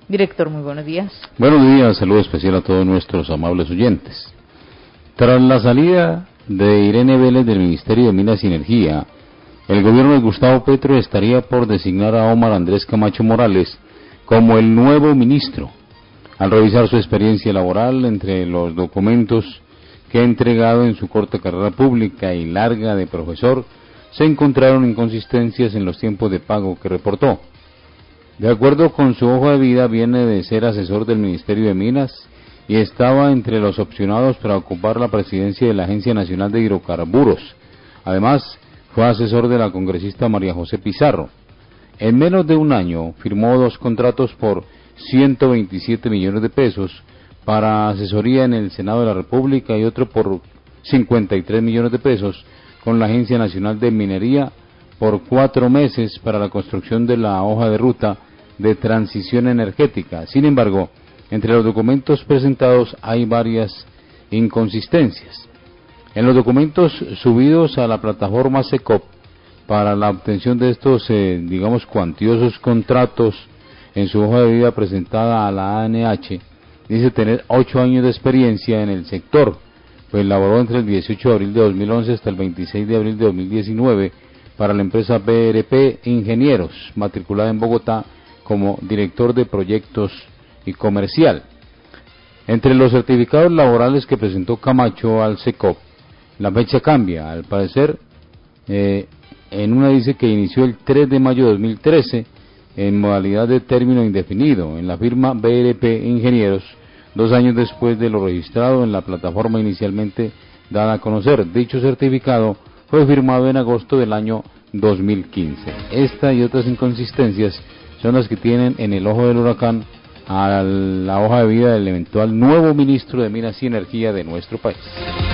Director, muy buenos días. Buenos días, saludo especial a todos nuestros amables oyentes. Tras la salida de Irene Vélez del Ministerio de Minas y Energía, el gobierno de Gustavo Petro estaría por designar a Omar Andrés Camacho Morales como el nuevo ministro. Al revisar su experiencia laboral, entre los documentos que ha entregado en su corta carrera pública y larga de profesor, se encontraron inconsistencias en los tiempos de pago que reportó. De acuerdo con su hoja de vida, viene de ser asesor del Ministerio de Minas y estaba entre los opcionados para ocupar la presidencia de la Agencia Nacional de Hidrocarburos. Además, fue asesor de la congresista María José Pizarro. En menos de un año firmó 2 contratos por 127 millones de pesos para asesoría en el Senado de la República y otro por 53 millones de pesos con la Agencia Nacional de Minería por 4 meses para la construcción de la hoja de ruta de transición energética. Sin embargo, entre los documentos presentados hay varias inconsistencias. En los documentos subidos a la plataforma SECOP para la obtención de estos, cuantiosos contratos, en su hoja de vida presentada a la ANH, dice tener 8 años de experiencia en el sector, pues laboró entre el 18 de abril de 2011 hasta el 26 de abril de 2019 para la empresa BRP Ingenieros, matriculada en Bogotá como director de proyectos y comercial. Entre los certificados laborales que presentó Camacho al SECOP, la fecha cambia, al parecer, en una dice que inició el 3 de mayo de 2013 en modalidad de término indefinido en la firma BRP Ingenieros, 2 años después de lo registrado en la plataforma inicialmente dada a conocer. Dicho certificado fue firmado en agosto del año 2015. Esta y otras inconsistencias son las que tienen en el ojo del huracán a la hoja de vida del eventual nuevo ministro de Minas y Energía de nuestro país.